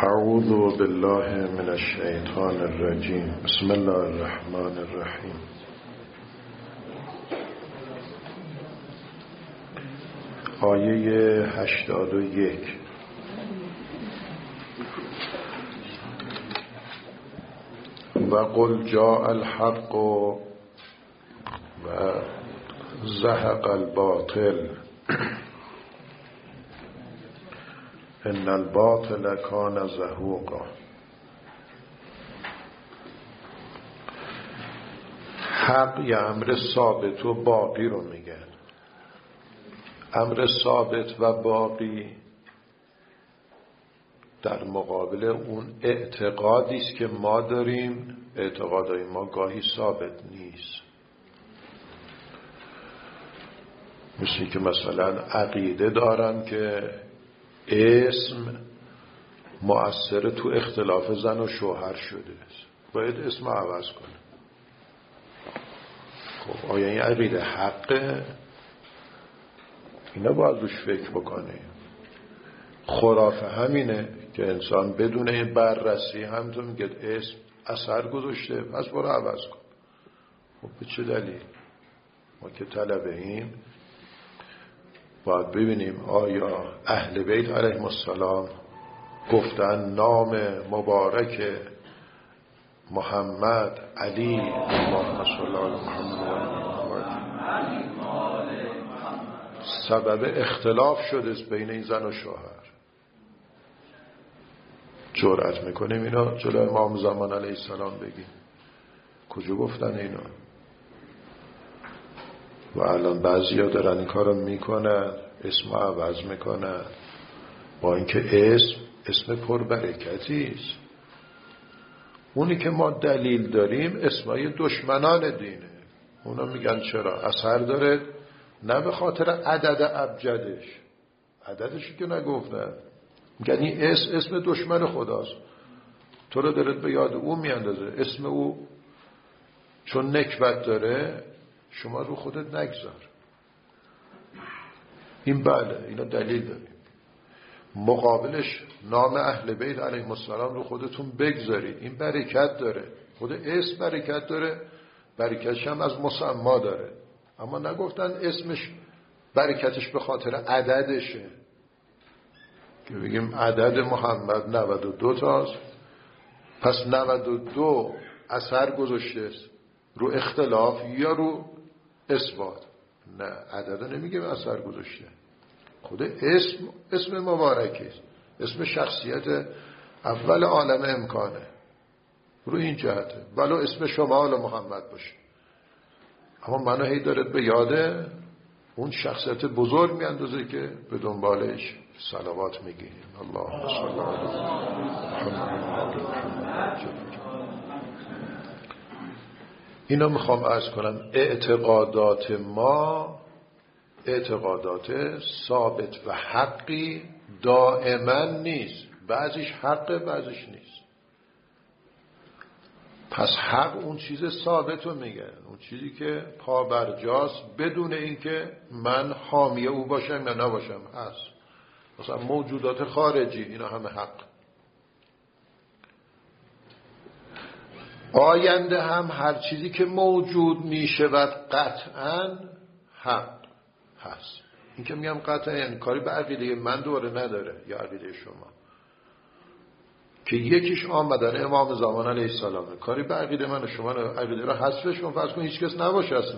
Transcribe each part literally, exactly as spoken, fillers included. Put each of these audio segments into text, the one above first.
اعوذ بالله من الشیطان الرجیم. بسم الله الرحمن الرحیم. آیه هشتاد و یک. و قل جاء الحق و زهق الباطل ان الباطل کان زهوقا. حق یا امر ثابت و باقی رو میگن. امر ثابت و باقی در مقابل اون اعتقادی است که ما داریم. اعتقادهای ما گاهی ثابت نیست، مثل که مثلا عقیده دارن که اسم مؤثر تو اختلاف زن و شوهر شده است، باید اسم عوض کنه. خب آیا این عقیده حقه؟ اینا باید روش فکر بکنه. خرافه همینه که انسان بدون بررسی همونطور میگه اسم اثر گذاشته پس برو عوض کن. خب به چه دلیل؟ ما که طلبه ایم باید ببینیم آیا اهل بیت علیهم السلام گفتن نام مبارک محمد علی اللهم صل علی محمد سبب اختلاف شده بین این زن و شوهر؟ جرأت میکنیم اینا جلوی امام زمان علیه السلام بگیم؟ کجا گفتن اینا؟ و الان بعضیا دارن این کارو میکنن، اسم عوض میکنن، با اینکه اسم اسم پربرکتی است. اونی که ما دلیل داریم اسمای دشمنان دینه. اونا میگن چرا؟ اثر داره، نه به خاطر عدد ابجدش، عددشی که نگفتن، میگن این اسم اسم دشمن خداست، تو رو دارد به یاد او میاندازه. اسم او چون نکبت داره شما رو خودت نگذار. این بله اینا دلیل داریم. مقابلش نام اهل بیت علیهم السلام رو خودتون بگذارید، این برکت داره. خود اسم برکت داره، برکتش هم از مسما داره. اما نگفتن اسمش برکتش به خاطر عددشه که بگیم عدد محمد نود و دو تاست پس نود و دو اثر گذاشته رو اختلاف یا رو اثبات. نه، عدد نمیگه اثر گذاشته. خود اسم اسم مبارکی است، اسم شخصیت اول عالم امکانه. رو این جهته ولو اسم شما آل محمد باشه، اما منو هی دارد به یاده اون شخصیت بزرگ میاندازه که به دنبالش صلوات میگیم. اللهم صل علی محمد. اینو میخوام عرض کنم، اعتقادات ما اعتقادات ثابت و حقی دائما نیست. بعضیش حقه بعضیش نیست. پس حق اون چیز ثابت رو میگن، اون چیزی که پا برجاست بدون اینکه من حامی او باشم یا نباشم هست. مثلا موجودات خارجی اینا همه حق. آینده هم هر چیزی که موجود میشه و قطعاً حق هست. این که میگم قطعاً یعنی کاری به عقیده من دوره نداره یا عقیده شما، که یکیش آمدن امام زمان علیه السلام، کاری به عقیده من و شما عقیده را حذفش کن، فرض کن هیچ کس نباشه اصلا،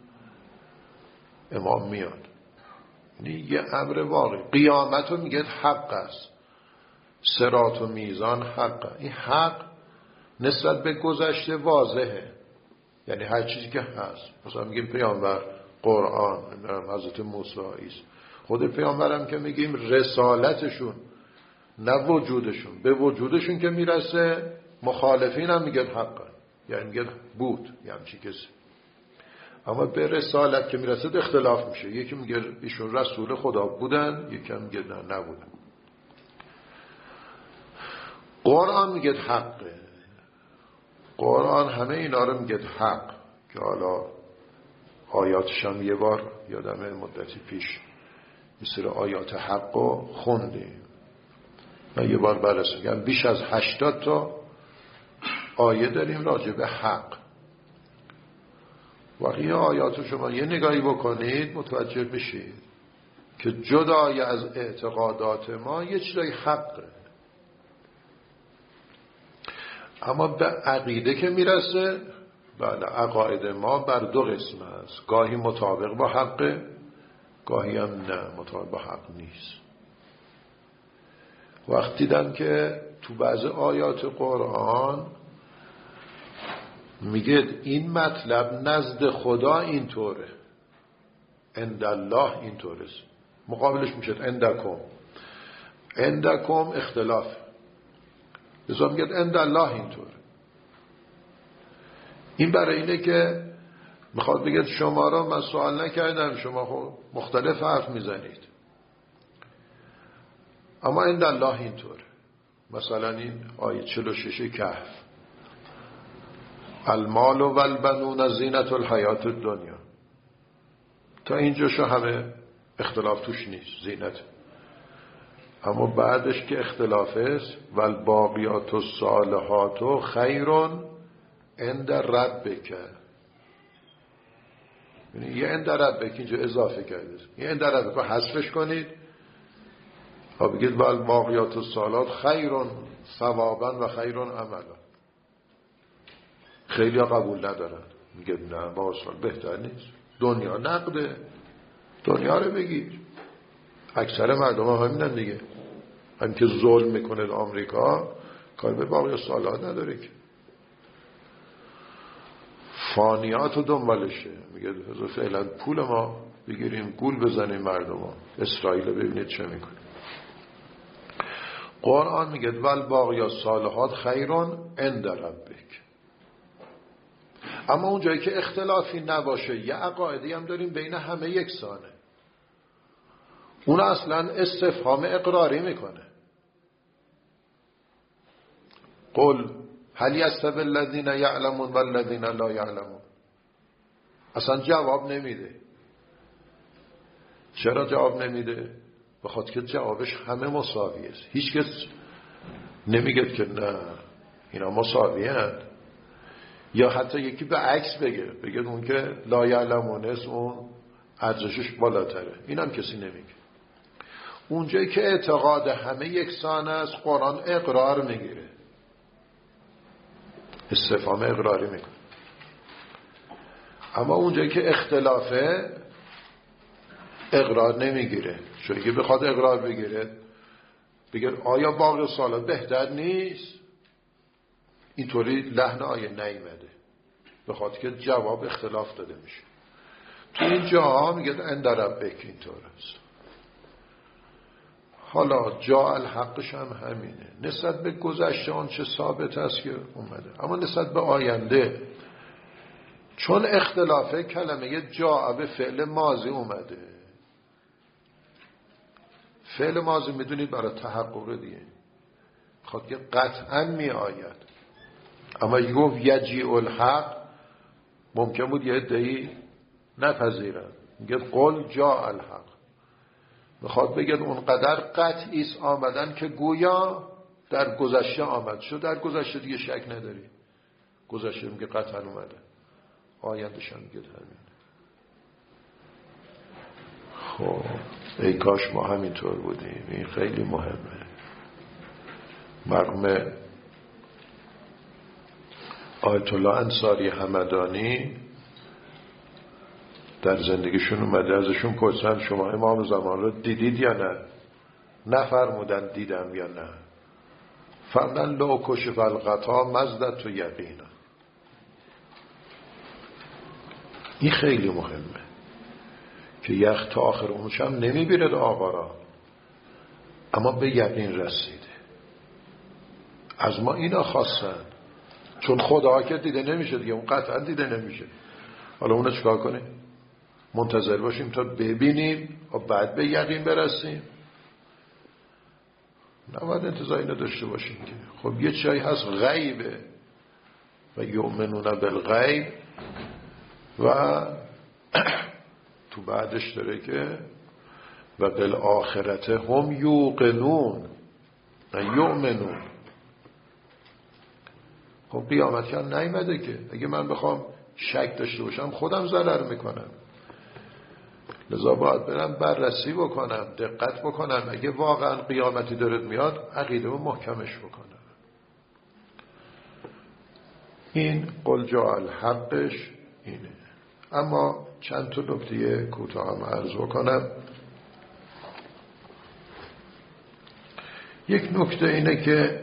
امام میاد. یعنی یه امر واقعی. قیامت رو میگه حق است، صراط و میزان حق. این حق نسبت به گذشته واضحه، یعنی هر چیزی که هست. مثلا میگیم پیامبر، قرآن، حضرت موسی، عیسی. خود پیامبرم که میگیم رسالتشون نه وجودشون، به وجودشون که میرسه مخالفین هم میگن حقا، یعنی میگن بود یعنی چی کسی. اما به رسالت که میرسه اختلاف میشه، یکی میگه ایشون رسول خدا بودن، یکی هم میگه نه نبودن. قرآن میگه حقه، قرآن همه اینا رو میگه حق، که حالا آیاتش هم یه بار یادم مدتی پیش یه سری آیات حق رو خوندیم. من یه بار بررسی میگم بیش از هشتاد تا آیه داریم راجع به حق. وقتی این آیات رو شما یه نگاهی بکنید متوجه بشید که جدای از اعتقادات ما یه چیزای حقه، اما به عقیده که میرسه بله عقاید ما بر دو قسم است، گاهی مطابق با حقه، گاهی هم نه مطابق با حق نیست. وقتی دیدم که تو بعض آیات قرآن میگه این مطلب نزد خدا اینطوره، عند الله اینطوره، مقابلش میشه عندکم، عندکم اختلاف، لذا میگه عند الله اینطوره. این برای اینه که میخواد بگه شما را من سوال نکردم، شما خب مختلف حرف میزنید، اما عند الله اینطوره. مثلا این آیه چهل و شش کهف، المال و البنون زینت الحیات الدنیا، تا اینجاشو همه اختلاف توش نیست، زینت. اما بعدش که اختلاف است، والباقیات الصالحات خیرون عند ربک، یعنی یه عند ربک اینجا اضافه کرده، یه عند ربک رو حذفش کنید ها بگید والباقیات الصالحات خیرون ثوابا و خیرون عملا. خیلی ها قبول ندارن، میگه نه با سال بهتر نیست، دنیا نقده، دنیا رو بگیر. اکثر مردم ها همینن دیگه، هم که ظلم میکنه آمریکا کار به باقی صالحات نداره که، فانیات رو دنبالشه، میگه فعلا پول ما بگیریم گول بزنیم مردم ها، اسرائیل ببینید چه میکنه. قرآن میگه والباقیات صالحات خیرون عند ربک. اما اون جایی که اختلافی نباشه، یه عقایدی هم داریم بین همه یکسانه، اون اصلا استفهام اقراری میکنه. قل هل یستوی الذین یعلمون والذین لا یعلمون، اصلا جواب نمیده. چرا جواب نمیده؟ به خاطر که جوابش همه مساوی است، هیچ کس نمیگه که نه اینا مساوی هست. یا حتی یکی به عکس بگه، بگه اون که لا یعلمون است اون ارزشش بالاتره، این هم کسی نمیگه. اونجایی که اعتقاد همه یکسان است قرآن اقرار میگیره، استفهام اقراری میکنه. اما اونجایی که اختلافه اقرار نمیگیره، چون که بخواد اقرار بگیره بگه آیا باقی صالحات بهتر نیست، اینطوری لحن آیه نیامده، بخاطر که جواب اختلاف داده میشه. تو این جاها میگه عند ربک اینطور است. حالا جا الحقش هم همینه، نسبت به گذشته آن چه ثابت است که اومده، اما نسبت به آینده چون اختلافه کلمه جا به فعل ماضی اومده. فعل ماضی میدونید برای تحقق دیگه خواهد که قطعا می آید، اما یه گفت یجیء الحق ممکن بود یه عده‌ای نپذیرن، میگه قل جا الحق، میخواد بگه اونقدر قطعی است آمدن که گویا در گذشته آمد شد، در گذشته دیگه شک نداری، گذشته میگه قطعا اومده، آیندش هم میگه همین. خب ای کاش ما همینطور بودیم، این خیلی مهمه. مرحوم آیت الله انصاری همدانی در زندگیشون اومده ازشون پرسیدن شما امام زمان رو دیدید یا نه؟ نفرمودن دیدم یا نه، فرمودن لو کشف الغطا مزدت و یقینا. این خیلی مهمه که یخ تا آخر اونش هم نمیبیرد آقا را، اما به یقین رسیده. از ما اینا خواستن، چون خدا که دیده نمیشه دیگه، اون قطعا دیده نمیشه. حالا اونو چکار کنیم؟ منتظر باشیم تا ببینیم و بعد به یقین برسیم؟ نباید انتظار اینو داشته باشیم که خب یه چیزی هست غیبه و یؤمنون بالغیب و تو بعدش داره که و بالآخرت هم یوقنون، نه یؤمنون. خب قیامت که نیامده که. اگه من بخوام شک داشته باشم خودم ضرر میکنم، لذا باید برم بررسی بکنم، دقت بکنم، اگه واقعا قیامتی دارد میاد عقیده و محکمش بکنم. این قل جاء الحقش اینه. اما چند تا نکته کوتاه هم عرض بکنم. یک نکته اینه که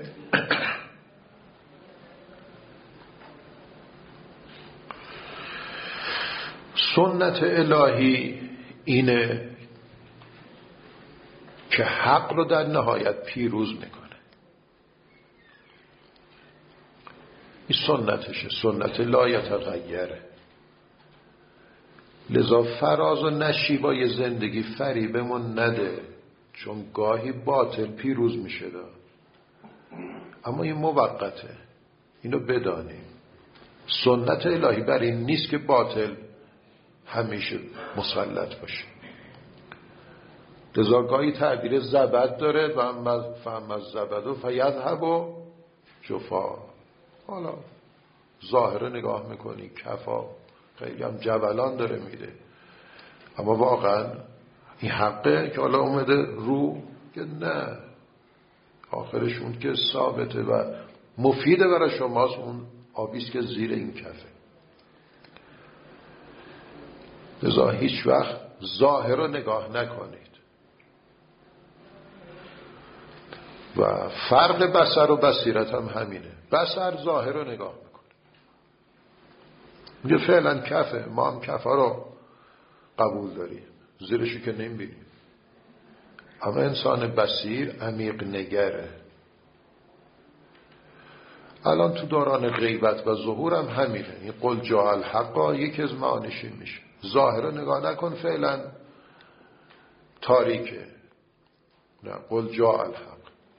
سنت الهی اینه که حق رو در نهایت پیروز میکنه. این سنتشه، سنت لا یتغیره. لذا فراز و نشیبای زندگی فریبمون نده، چون گاهی باطل پیروز میشه دا. اما این موقته، اینو بدانیم. سنت الهی بر این نیست که باطل همیشه مسلط باشه. لذا گاهی تعبیر زبد داره و اما فهم از زبد و فیذهب و جفا. حالا ظاهر نگاه میکنی کفا، خیلی هم جولان داره میده، اما واقعا این حقه که حالا اومده رو که نه، آخرش اون که ثابته و مفیده برای شماست، اون آبیست که زیر این کفه. لذا هیچ وقت ظاهر رو نگاه نکنید. و فرق بصر و بصیرت هم همینه. بصر ظاهر رو نگاه میکنه، میگه فعلا کفه، ما هم کفه رو قبول داریم، زیرشو که نمیبینیم. اما انسان بصیر عمیق نگره. الان تو دوران غیبت و ظهور هم همینه. این قل جاء الحق یکی از معانیش میشه ظاهر رو نگاه نکن، فعلا تاریکه. نه، قل جاء الحق.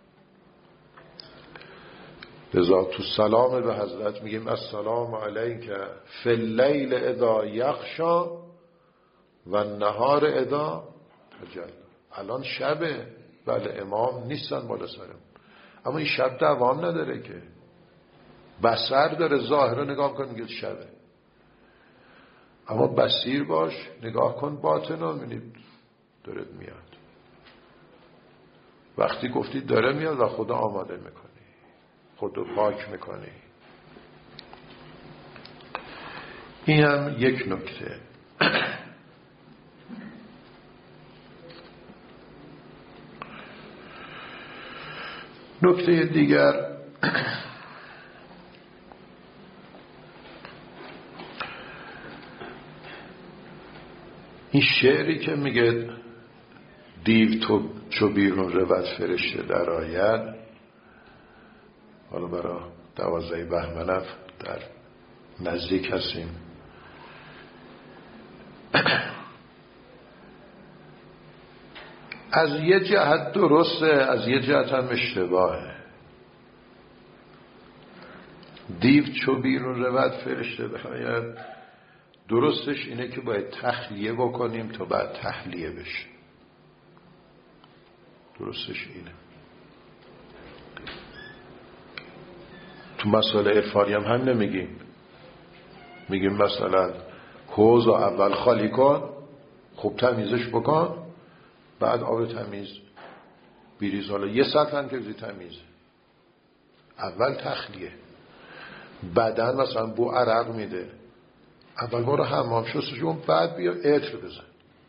لذا تو سلام به حضرت میگیم السلام علیک فی اللیل اذا یغشا و النهار اذا تجلی. الان شبه، بله امام نیستن بالا سرم، اما این شب دوام نداره که. بصر داره، ظاهر رو نگاه کن میگه شبه، اما بصیر باش، نگاه کن باطن رو میبینید داره میاد. وقتی گفتید داره میاد و خدا آماده میکنی، خودو پاک میکنی. این هم یک نکته. نکته دیگر این شعری که میگه دیو تو چو بیرون رود فرشته در آید، حالا برای دوازده بهمن در نزدیک هستیم. از یه جهت درسته، از یه جهت هم اشتباهه. دیو چو بیرون رود فرشته در آید، درستش اینه که باید تخلیه بکنیم تا بعد تحلیه بشه. درستش اینه. تو مسئله عرفانی هم هم نمیگیم، میگیم مثلا حوض اول خالی کن، خوب تمیزش بکن، بعد آب تمیز بیریز. حالا یه سطح هم که زی تمیزه، اول تخلیه. بدن مثلا بو عرق میده، اول برو حمام شستشون، بعد بیا عطر بزن.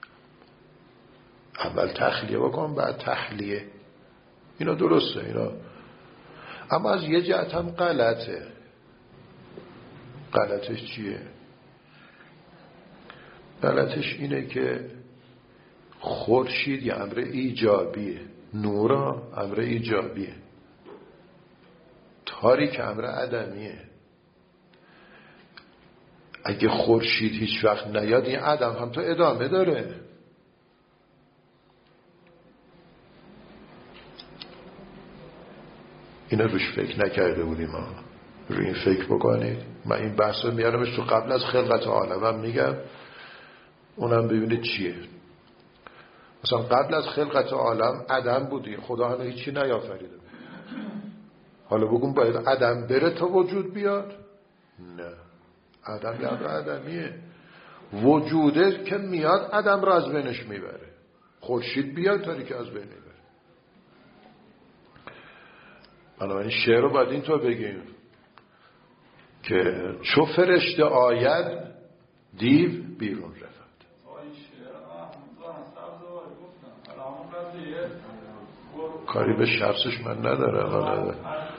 اول تخلیه بکن بعد تحلیه. اینا درسته اینا. اما از یه جهت هم غلطه. غلطش چیه؟ غلطش اینه که خورشید یه امر ایجابیه، نور امر ایجابیه، تاریک امر عدمیه. اگه خورشید هیچ وقت نیاد، این عدم هم تو ادامه داره. اینا روش فکر نکرده بودیم ها. روی این فکر بکنید. من این بحث رو میارمش تو قبل از خلقت عالم میگم، اونم ببینید چیه. مثلا قبل از خلقت عالم عدم بودی، خدا هنوز هیچی نیافریده بود. حالا بگم باید عدم بره تا وجود بیاد؟ نه، عدم یاد عدمیه. وجوده که میاد عدم را از بینش میبره. خورشید بیاد تاریکی از بین میبره. بنابراین شعر رو باید اینطور بگیم که چو فرشته آید دیو بیرون رفت. کاری به شخصش من ندارم. حالا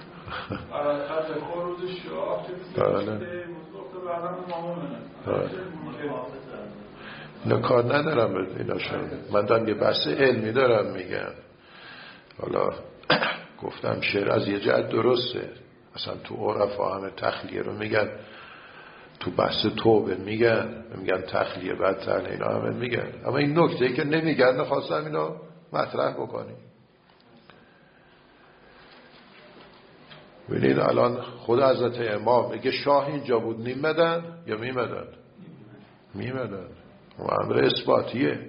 اینا کار ندارم به ایناشون. من دارم یه بحث علمی دارم میگم. حالا گفتم شعر از یه جهت درسته، اصلا تو عرفا همه تخلیه رو میگن، تو بحث توبه میگن میگن تخلیه بدتر، اینا همه میگن. اما این نکته که نمیگن نخواستم اینو مطرح بکنیم. ببینید الان خود حضرت امام میگه شاه اینجا بود نیمدن یا میمدن؟ میمدن. و امر اثباتیه.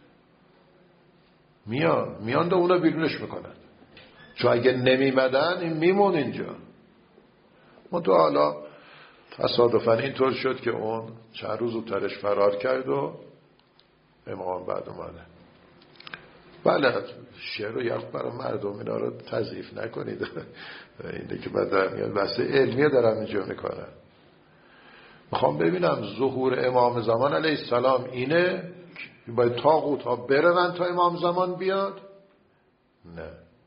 میان میان ده اونا بیرونش میکنن، چون اگه نمیمدن این میمون اینجا. من تو حالا تصادفاً اینطور شد که اون چند روز زودترش فرار کرد و امام بعد اومده. بله شعر رو یخت برای مردم اینا رو تضعیف نکنید. اینه که بعد دارم میاد بحث علمیه دارم اینجا میکنم. میخوام ببینم ظهور امام زمان علیه السلام اینه باید طاغوت ها برون تا امام زمان بیاد؟ نه.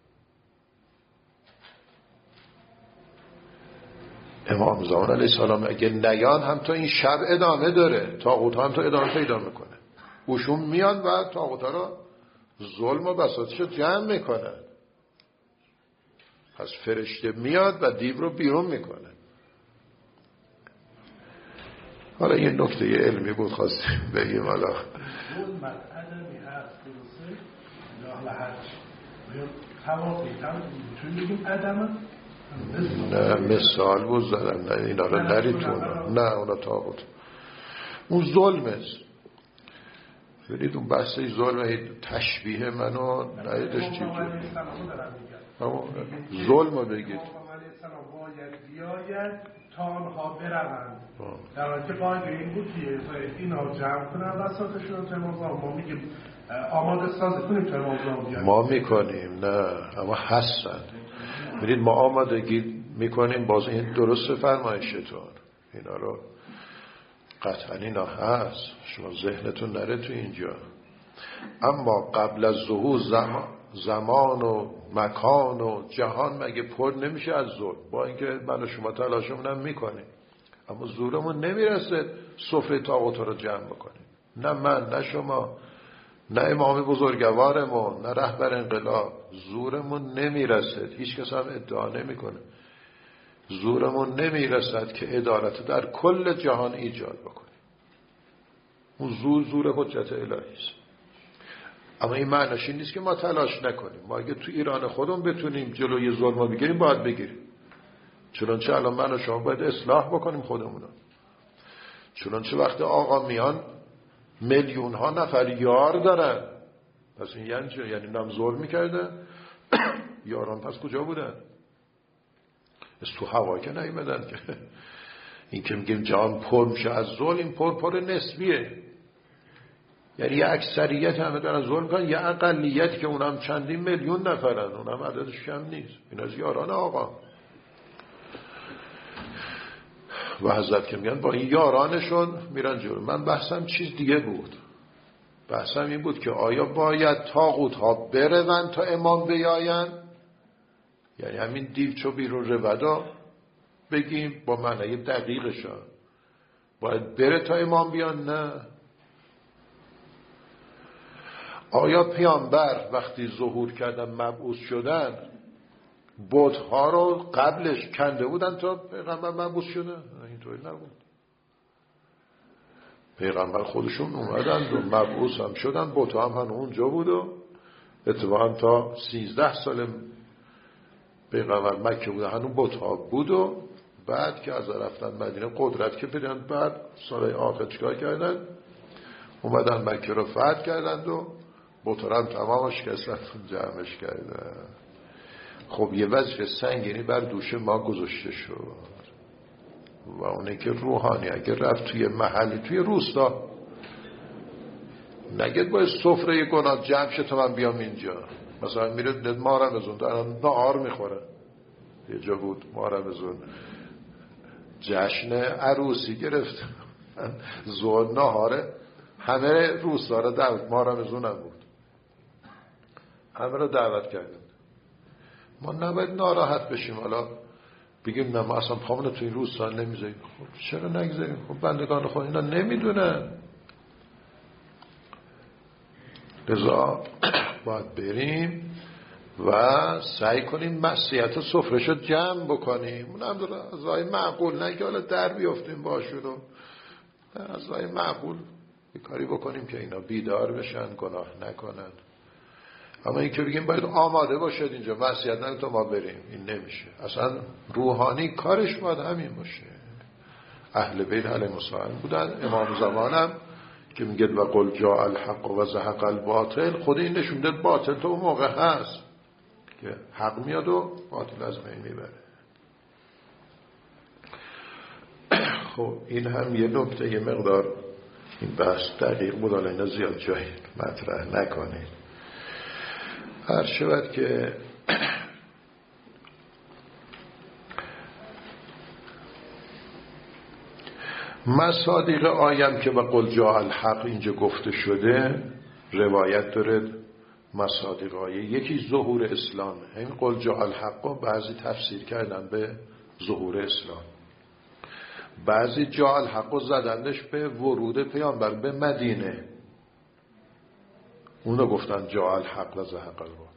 امام زمان علیه السلام اگه نیان هم تا این شب ادامه داره، طاغوت ها هم تا ادامه پیدا میکنه. اوشون میان و طاغوت ها رو ظلم و بساطش رو جمع میکنن. پس فرشته میاد و دیو رو بیرون میکنه. حالا یه نکته یه علمی بود خواستیم بگیم. حالا ظلم از عدمی هست درسته؟ لاحل حج توافیتم چون بگیم عدم نه مثال بود زدن. نه اینا رو نریتون. نه اونا طاغوت اون ظلم است. برید اون بحثه ظلم تشبیه منو نهیدش چی ظلم رو بگید باید بیاید تا آنها بروند، در حالی که قاعده این بود که اینا جمع کنن بساطشون تا امام زمان. ما میگیم آماده سازی کنیم تا امام زمان بیاید. ما میکنیم نه اما هستن. برید ما آمادگی میکنیم. باز این درست فرمایشتون اینا رو قطعا اینا هست، شما ذهنتون نره تو اینجا. اما قبل از ظهور زمان, زمان و مکان و جهان مگه پر نمیشه از ظلم؟ با اینکه من و شما تلاشمون هم میکنیم اما زورمون نمیرسه صفحه طاغوت رو جمع بکنیم. نه من نه شما نه امام بزرگوارمون نه رهبر انقلاب. زورمون نمیرسد. هیچ کس هم ادعا نمیکنه. زورمون نمیرسد که عدالت در کل جهان ایجاد بکنیم. اون زور زور حجت الهی است. اما این معنیش این نیست که ما تلاش نکنیم. ما اگه تو ایران خودمون بتونیم جلوی ظلم رو بگیریم باید بگیریم. چنانچه الان من و شما باید اصلاح بکنیم خودمونو. چنانچه وقتی آقا میان میلیون ها نفر یار دارن، پس این یعنی چه؟ یعنی نام ظلم میکردن. یاران پس کجا بودن؟ از تو هوا که نیومدن که. این که میگیم جهان پر میشه از ظلم، این پر پر نسبیه. یعنی یه اکثریت همه دارن ظلم میکنن، یه اقلیت که اونم چندین میلیون نفرن، اونم عددش کم نیست. این از یاران آقا. و حضرت که میگن با این یارانشون میرن جلو. من بحثم چیز دیگه بود. بحثم این بود که آیا باید طاغوت ها برون تا امام بیاین؟ یعنی همین دیو چو بیرون رودا بگیم با معنی دقیقشان باید بره تا امام بیان؟ نه. آیا پیامبر وقتی ظهور کردن مبعوث شدن بت‌ها رو قبلش کنده بودن تا پیغمبر مبعوث شدن؟ اینطوری نبود. پیغمبر خودشون اومدن و مبعوث هم شدن. بت‌ها هم هنو اونجا بود و اتفاقا تا سیزده سال پیغمبر مکه بود هنو بت‌ها بود و بعد که از رفتن مدینه قدرت که پیدن، بعد سال آخر چکار کردن؟ اومدن مکه رو فتح کردند و بت‌ها هم تمامش کسرت جمعش کردن. خب یه وظیفه سنگینی بر دوش ما گذاشته شد و اونه که روحانی اگر رفت توی محلی توی روستا نگید باید سفره گناه جمع شه تا من بیام اینجا. مثلا میره ما رمزون دارن نهار میخوره، یه جا بود ما رمزون جشن عروسی گرفت زود نهاره همه روستا را دعوت، ما رمزون هم بود همه را دعوت کردن. ما نباید ناراحت بشیم حالا بگیم نه ما اصلا پامونو تو این روستا نمیذاریم. خب چرا نگذاریم؟ خب بندگان خود اینا نمیدونن، لذا باید بریم و سعی کنیم معصیت سفرهشو جمع بکنیم. اون هم از راه معقول، نه که حالا در بیافتیم باشون و از راه معقول یه کاری بکنیم که اینا بیدار بشن گناه نکنن. اما این که بگیم باید آماده باشد اینجا معصیت نکنه تا ما بریم، این نمیشه. اصلا روحانی کارش باید همین باشه. اهل بیت علیهم السلام بودن. امام زمانم که میگه و قل جاء الحق و زهق الباطل، خود این نشون داد باطل تو اون موقع هست که حق میاد و باطل از بین میبره. خب این هم یه نکته، یه مقدار این بحث دقیق بود، حالا اینا زیاد جایی مطرح نکنید. هر شود که مصادیق آیم که و قل جاء الحق اینجا گفته شده روایت داره. مصادیق آیه یکی ظهور اسلام، این قل جاء الحق بعضی تفسیر کردن به ظهور اسلام، بعضی جاء الحق زدندش به ورود پیامبر به مدینه، اونو گفتن جاء الحق و زهق الباطل.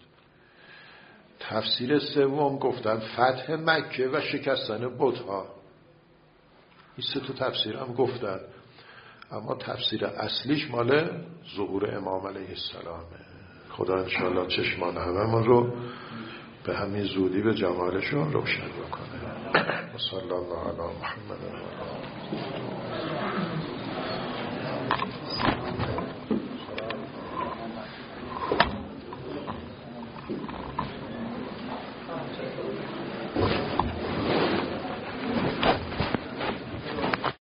تفسیر سوم گفتن فتح مکه و شکستن بت‌ها. این سه تا تفسیر هم گفتن، اما تفسیر اصلیش مال ظهور امام علیه السلامه. خدا انشاءالله چشمان هممون رو به همین زودی به جمالشون روشن بکنه. صلی الله علی محمد و آله.